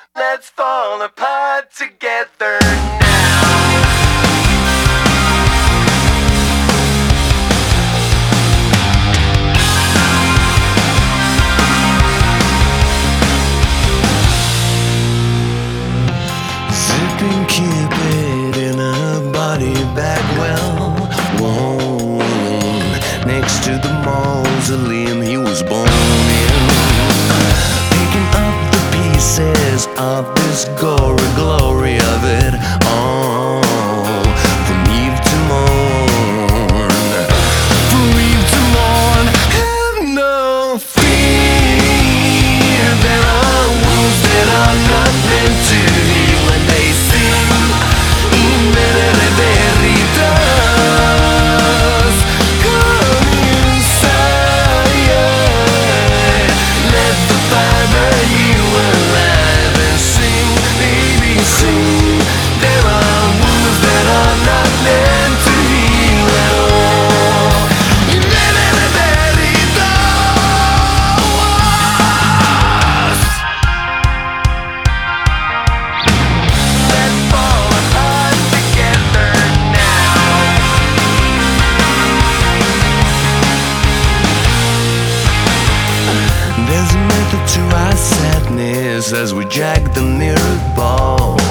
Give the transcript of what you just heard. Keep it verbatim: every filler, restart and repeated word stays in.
Let's fall apart together now. Zipping Cupid in a body bag well worn next to the mausoleum he was born in. Picking up the pieces of this gory glory of it all from eve to morn, from eve to morn. Have no fear, there are wounds that are not meant to heal, and they sing in Venere Veritas. Come inside, let the fire burn you alive, and sing, baby, sing. There are wounds that are not meant to heal at all. In Venere Veritas. Let's fall apart together now. There's a method to our sadness as we drag the mirrored ball